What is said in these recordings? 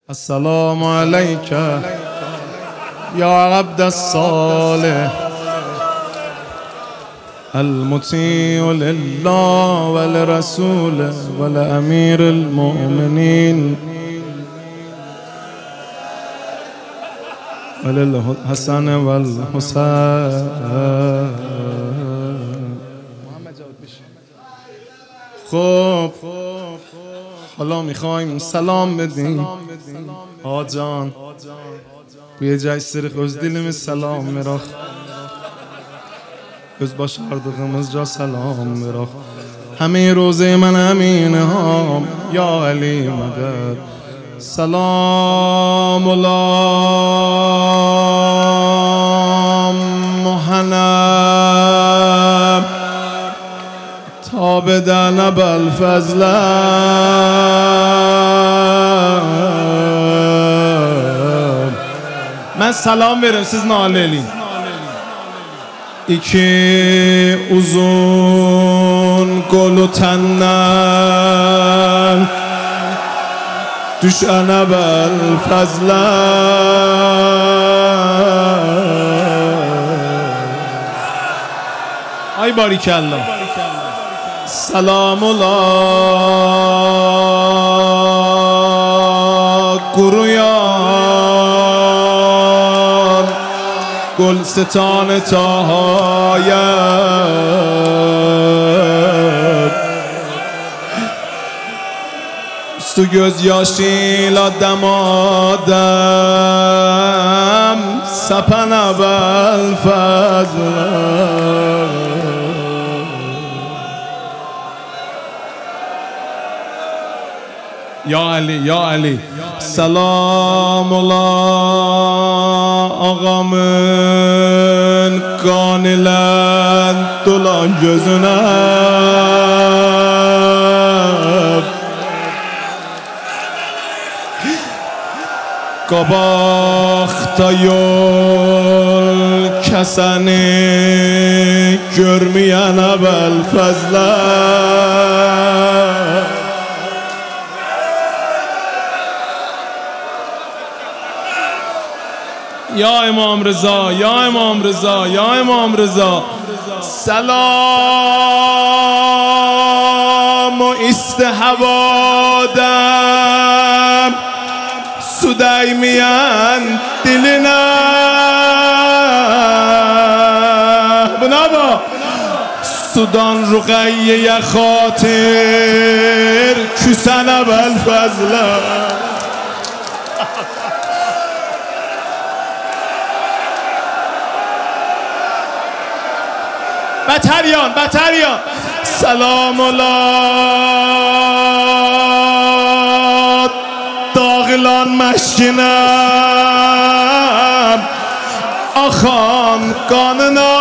السلام عليك يا عبد الصالح المطيع لله ولرسوله ولأمير المؤمنين وللحسن والحسين. خب حالا میخوایم سلام بدیم آجان بوی جای سرخ از دلیم سلام میراخ از باشاردقımız جا سلام میراخ همه روزه من امینه هم یا علی مدد. سلام الله محنم تا بدن بالفضل من سلام verim siz nalelin. İki uzun kolu tenden düşene بالفضل ay barikallah. سلام الله قرویان گلستان تاهایت سو gözyaşıyla damadım sapana بالفضل. Ya Ali, Ya Ali. Selam ola ağamın kanilen dolan gözüne. Qabaqda yol kəsəni görməyənə بالفضل. یا امام رضا یا امام رضا یا امام رضا. سلام و استحبادم su değmeyen diline. Buna bak. Sudan Ruqayyeye xatir küsene بالفضل. بطریان بطریان. سلام الله dağılan məşkinəm axan qanına.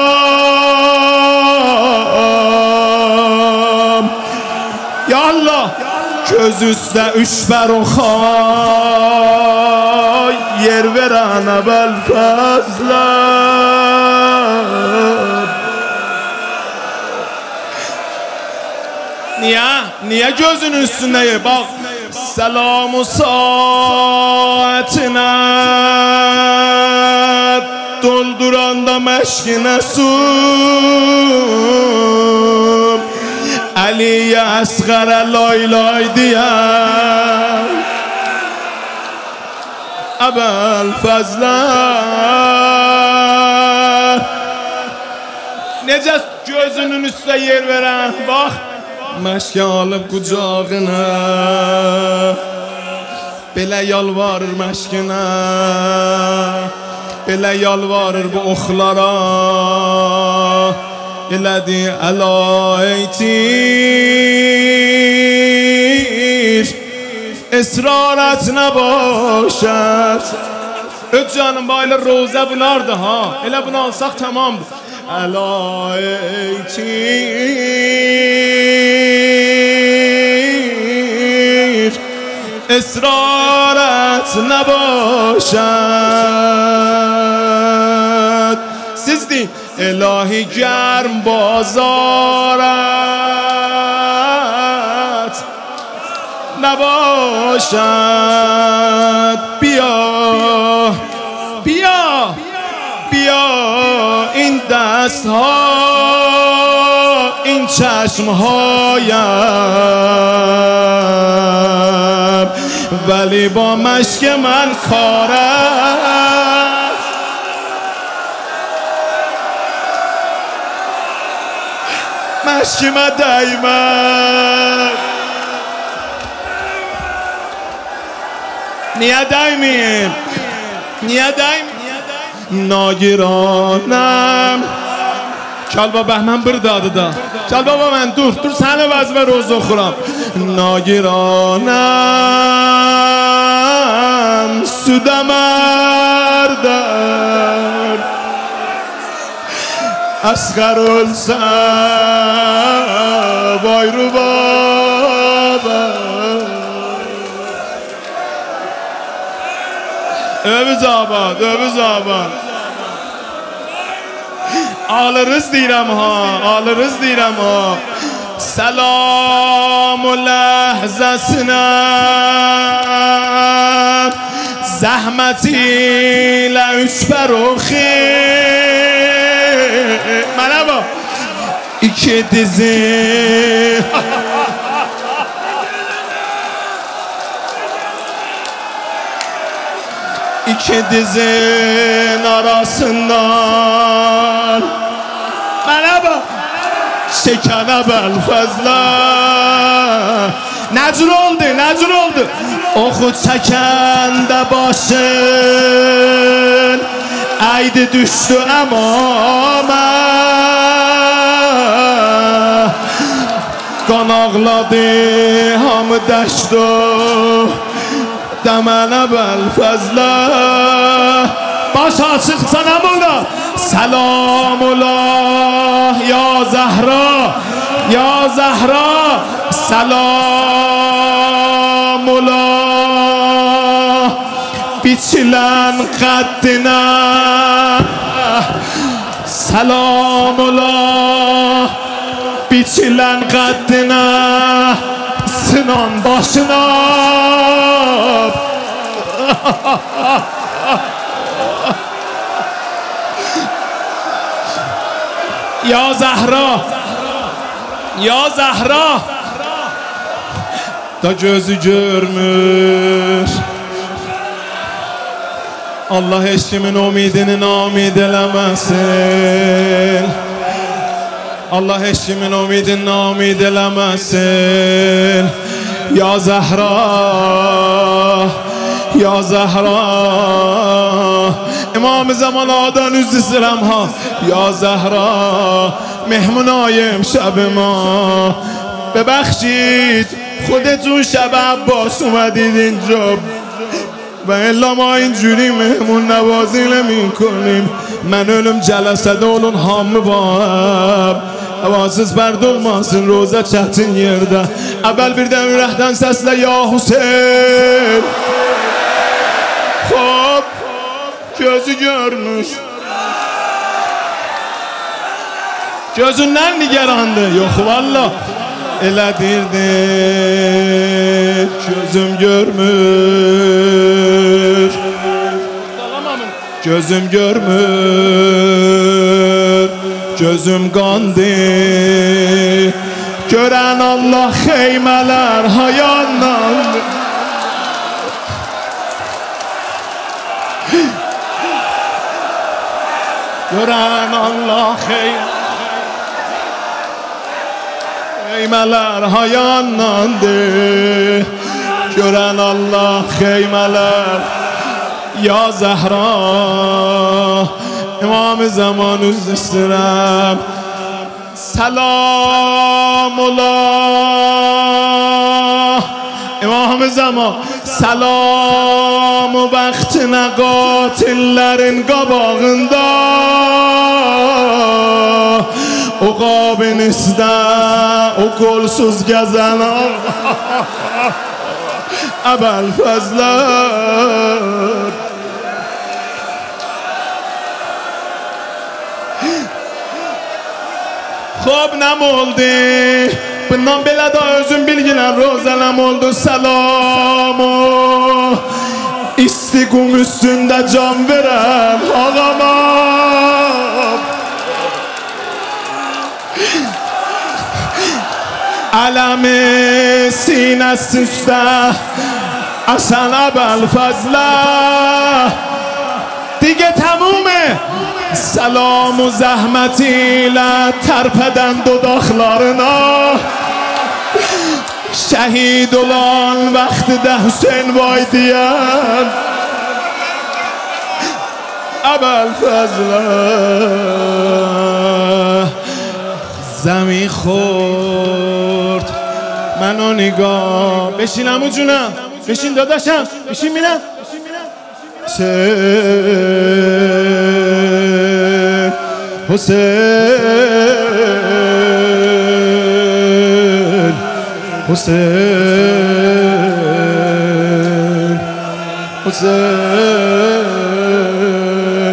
Ya Allah göz üstə üç fəruxay yer verənə بالفضل. Niye gözünün üstünde bak. Selam-ı saatine dolduranda məşkinə su Aliyə əsğərə lay lay deyən بالفضل. Necə gözünün üstə yer verən bax məşkə alıb qucağına belə yalvarır məşkinə belə yalvarır bu oxlara elədi əla eytir esrarət nə başər. Öz canım bayla rozə bunlardı ha elə bunu alsaq tamamdır. Əla eytir esrarət nə başər. Siz deyin ilahi gərm bazarət nə başər. دست ها این چشم هایم، ولی با مشک من کارم. مشک من دایما niye daimiyim, niye daimiyim nagiranım. Kalba bəhmən bir dadı da. Kalba baba mən dur səni vəzbə roz oxuram. Nagiranım suda mərdən asğar olsa bayru baba. Övüz abad, övüz abad. Alırız deyirəm ha, alırız deyirəm ha. Selam-ı ləhzəsinə zəhmətilə üç fəruxi. Mənə bax, iki dizi İki dizin arasından mənə bax çəkənə bəlfəzlə. Nəcür oldu, nəcür oldu? Oxu çəkəndə başın əydi düşdü əmamə. Qan ağladı hamı dəşdu dəmənə bəlfəzlə. Baş açıq sənəm ola. Selamullah ya Zəhra, ya Zəhra. Selamullah biçilən qəddinə. Selamullah biçilən qəddinə. Sinan başına Ya Zəhra, ya Zəhra. Da gözü görmür Allah heç kimin umidini namid eləməsin. Allah heç kimin umidini namid eləməsin. Ya Zəhra, ya Zəhra. İmam-ı Zamanadan üz istəyirəm ha. Ya Zəhra mehmunayım şəbima. ببخشید خودتون شب عباس اومدید اینجا و الا ما اینجوری مهمون نوازی نمی کنیم. من ölüm cəlsədə olun hamı var. Havasız pərdə olmasın roza çətin yerdə. Əvvəl birdən ürəkdən səslə ya Hüseyin. Xop gözü görmüş. Gözündən nigerandı. Yox valla elədirdi. Gözüm görmür. Gözüm görmür. Gözüm qandı. Görən Allah xeymələr hayandan. Görən Allah xeymələr hayandandır. Görən Allah xeymələr. Ya Zəhra İmam-ı Zaman üz istəyirəm. Selamullah İmam-ı Zaman. Selam-ı bəxtinə qatillərin qabağında. O qabinizdə o qolsuz gəzən əbəlfəzlər. Xo'p nima oldu? Bundan belə də özüm bilginəm rozələm oldu. Selamu istiqum üstündə can verəm ağama. علم سینه است اصلا ابوالفضله دیگه تمومه. سلام و زحمتی لترپدن دو داخلارنا شهید الان وقت ده حسین وایدیان ابوالفضله زمین خورد منو نگاه. بشین عمو جونم، بشین داداشم، بشین میرم. حسین حسین حسین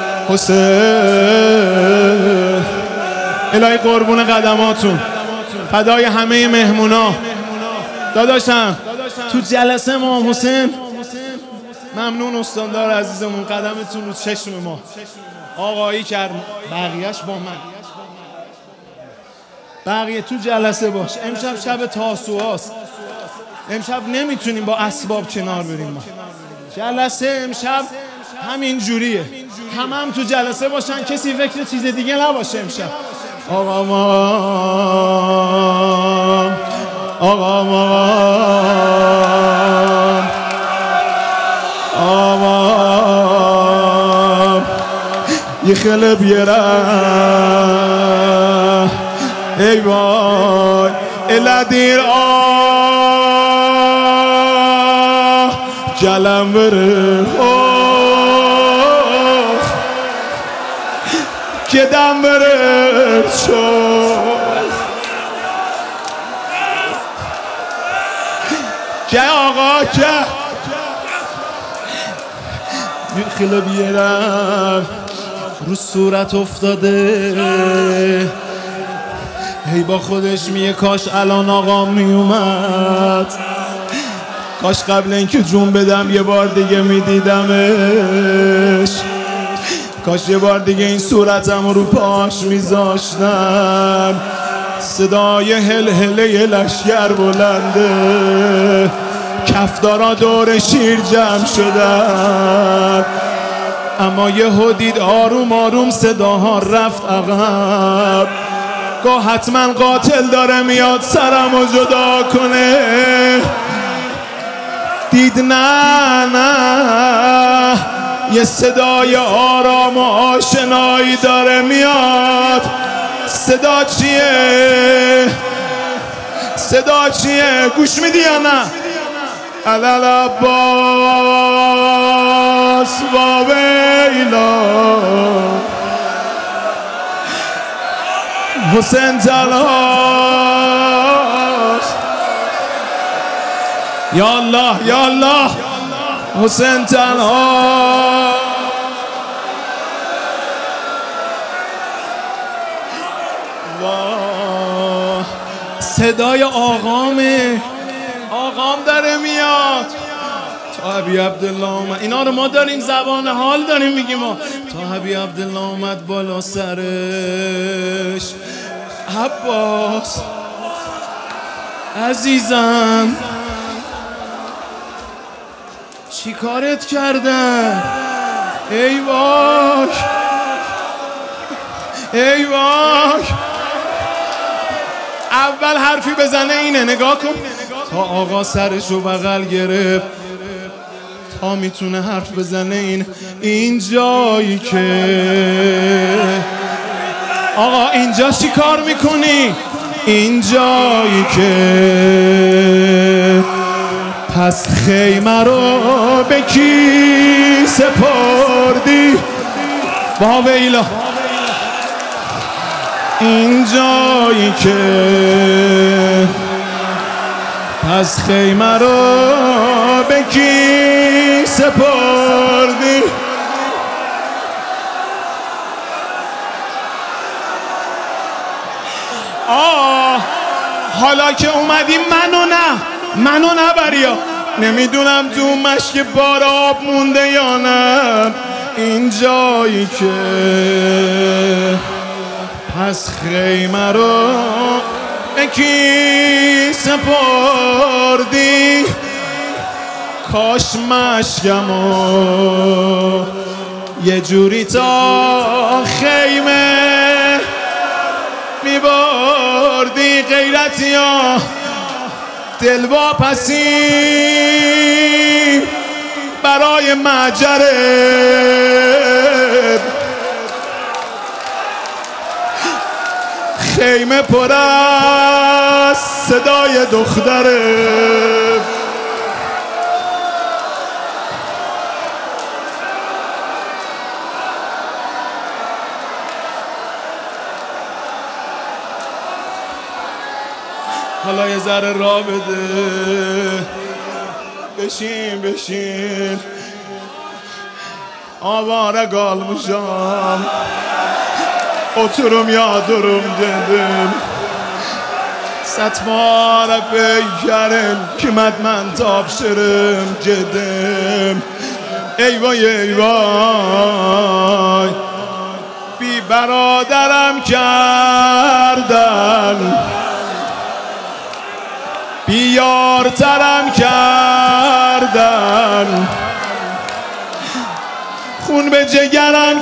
حسین الهی قربون قدماتون، فدای همه مهمونا. داداشم تو جلسه ما حسین ممنون استاندار عزیزمون، قدمتون رو چشم ما آقایی کرد. بقیهش با من، بقیه تو جلسه باش. امشب شب تاسوعاست، امشب نمیتونیم با اسباب کنار بریم. ما جلسه امشب همین جوریه، هم تو جلسه باشن، کسی فکر چیز دیگه نباشه. امشب آقا ما آقا ما يخلب يراه اي باي الى دير جلم بره كدم بره که آقا که يخلب يراه رو صورت افتاده. هی با خودش میگه کاش الان آقا میومد، کاش قبل اینکه جون بدم یه بار دیگه میدیدمش، کاش یه بار دیگه این صورتم رو پاش میذاشتم. صدای هلهله لشگر بلنده، کفدارا دور شیر جمع شدن، اما یه دید آروم آروم صداها رفت عقب. گاه حتما قاتل داره میاد سرمو جدا کنه. دید نه نه یه صدای آرام و آشنایی داره میاد. صدا چیه؟ صدا چیه؟ گوش میدی یا نه؟ علال عباس و ویلا حسین تنهاست. یا الله یا الله حسین تنها. صدای آقامه، آقام داره میاد. تا حبی عبدالله اومد، اینا رو ما داریم زبان حال داریم میگیم. ما تا حبی عبدالله اومد بالا سرش. عباس عزیزم چی کارت کردن؟ ای وای ای وای. اول حرفی بزنه اینه، نگاه کن. تا آقا سرشو بغل گرفت، تا میتونه حرف بزنه این جایی که آقا اینجا چی کار میکنی؟ این جایی که پس خیمه رو به کی سپردی؟ با ویلا. این جایی که پس خیمه رو به کی سپردی؟ حالا که اومدی منو نبریا. نمیدونم تو مشک بار آب مونده یا نه. این جایی که پس خیمه رو به کی سپردی کاش مشکمو یه جوری تا خیمه میبردی غیرتی ها دل واپسی برای مجره خیمه پر از صدای دختره حالا یه ذره را بده بشین آواره galmışam oturum yağdurum dedim satmara beykerim kimet men tapşırım gedim eyvay eyvay bir برادرم کردن بیارترم کردن خون به جگرم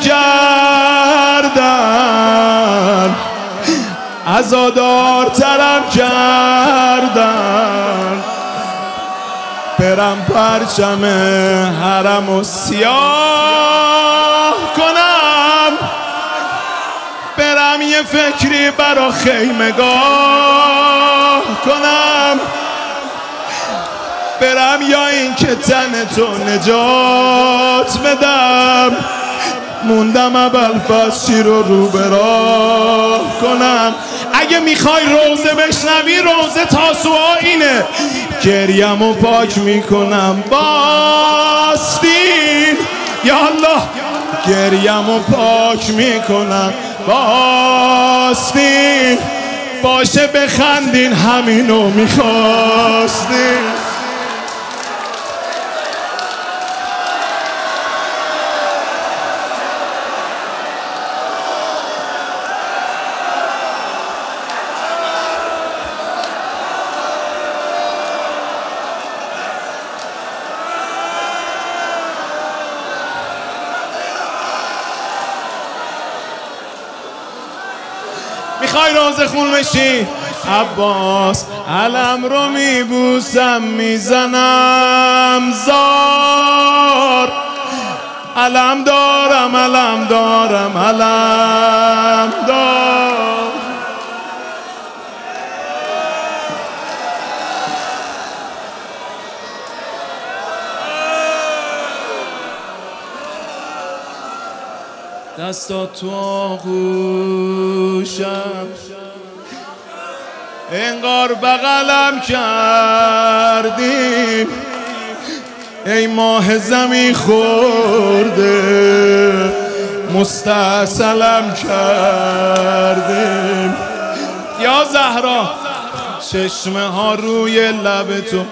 کردن عزادارترم کردن برم پرچم حرم و سیاه کنم برم یه فکری برا خیمگاه کنم برم یا این که تن تو نجات بدم موندم ابوالفضل چی رو به راه کنم اگه میخوای روزه بشنوی روزه تاسوعا اینه گریم و پاک میکنم باستین یا الله گریم و پاک میکنم باستین باشه بخندین همینو میخواستین میخوای روزه خون بشی عباس علم رو میبوسم میزنم زار علم دارم علم دارم علم دارم دستات تو آغوشم انگار بغلم کردیم ای ماه زمین خورده مستاصلم کردیم یا زهرا چشمه ها روی لب تو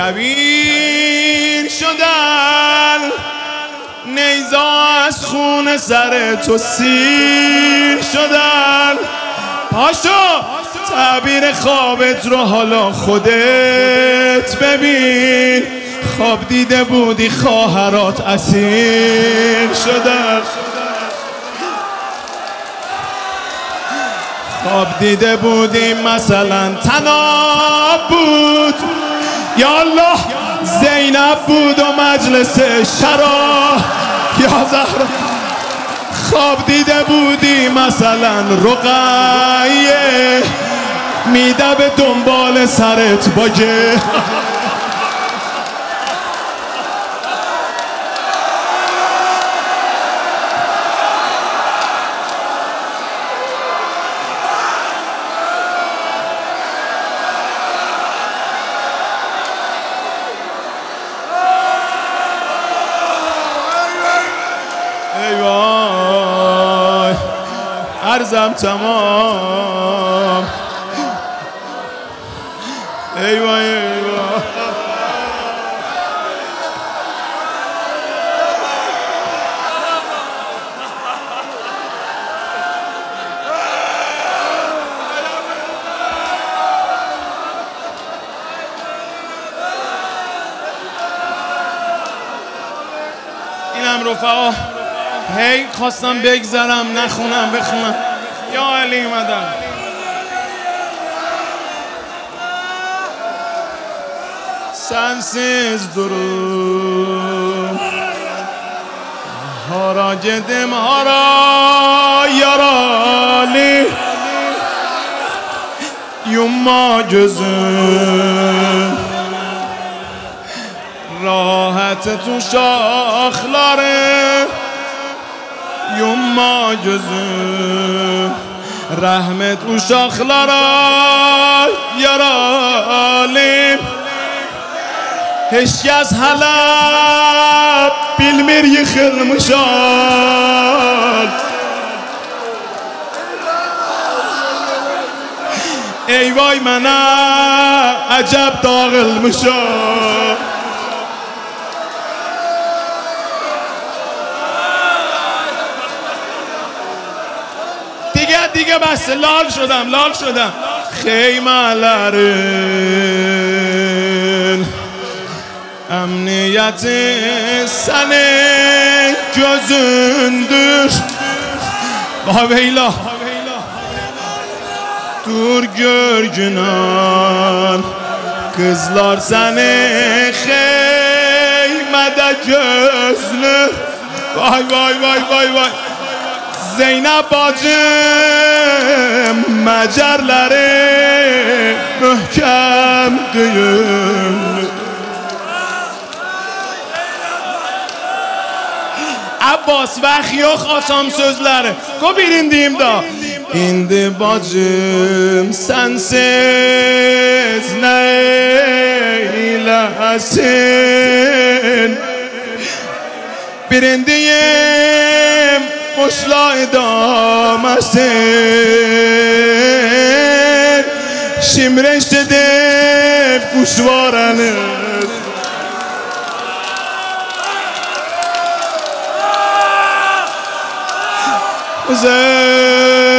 کبیر شدن نیزا از خون سر تو سیر شدن پاشو تعبیر خوابت رو حالا خودت ببین خواب دیده بودی خواهرات اسیر شدن خواب دیده بودی مثلا طناب بود یا الله زینب بود و مجلس شرا یا زهرا خواب دیده بودی مثلا رقیه میده به دنبال سرت باگه ایوای عرضم تمام ایوای ایوای اینم رفقا هی خواستم بگذرم نخونم بخونم. یا علی مدد. Sensiz durum hara gedim hara yaralı yumma gözüm rahat uşakları yumma gözüm rahmet uşaklara yaralı Heç kəs hələ bilmir yıxılmışam Ey vay mənə əcəb dağılmışam دیگه بس لال شدم خیمələrin Emniyeti senin gözündür Haveyla Dur gör günan Kızlar seni Heymede gözlü Vay Zeynep bacım Mecerleri Mühkem düğünlü Abbas Vəxiyo xaçam sözləri Qoy birindiyim da İndi bacım sənsiz nə eyləsin Birindiyim boşla idaməsin Şimreş edib quşvaranı Uzun